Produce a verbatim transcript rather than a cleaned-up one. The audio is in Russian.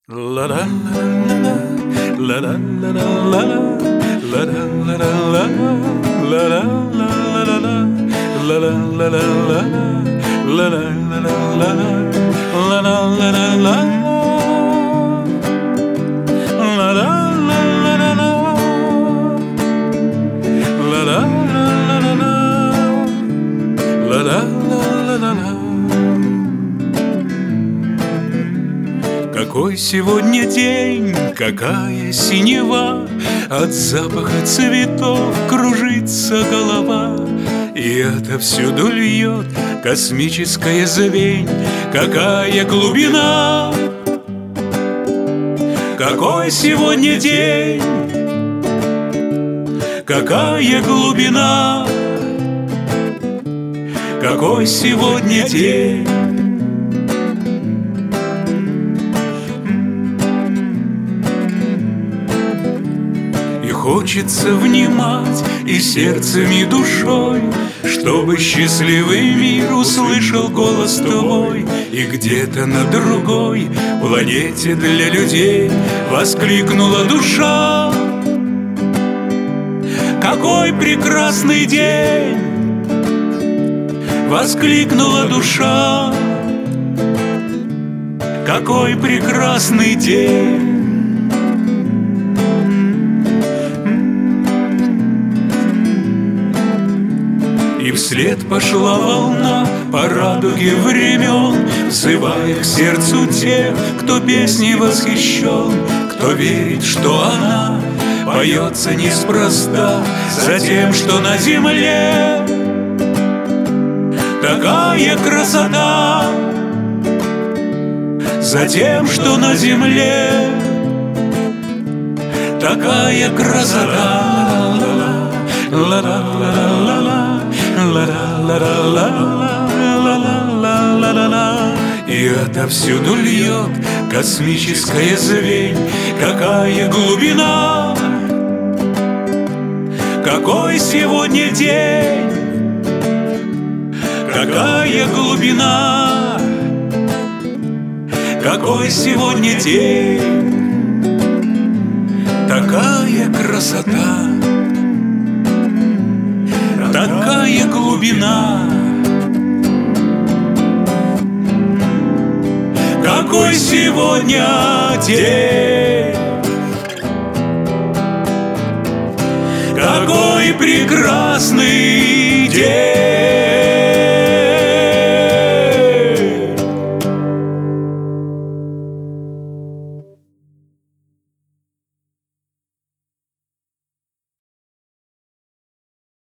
Какой сегодня день, какая синева, от запаха цветов кружится голова, и отовсюду льет космическая звень. Какая глубина, какой сегодня день, какая глубина, какой сегодня день. Хочется внимать и сердцем, и душой, чтобы счастливый мир услышал голос твой. И где-то на другой планете для людей воскликнула душа: какой прекрасный день! Воскликнула душа: какой прекрасный день! И вслед пошла волна по радуге времен, взывая к сердцу тех, кто песней восхищен, кто верит, что она поется неспроста, за тем, что на земле такая красота, за тем, что на земле такая красота. И отовсюду льет космическая звень. Какая глубина, какой сегодня день, какая глубина, какой сегодня день, такая красота, такая глубина. Какой сегодня день, какой прекрасный день.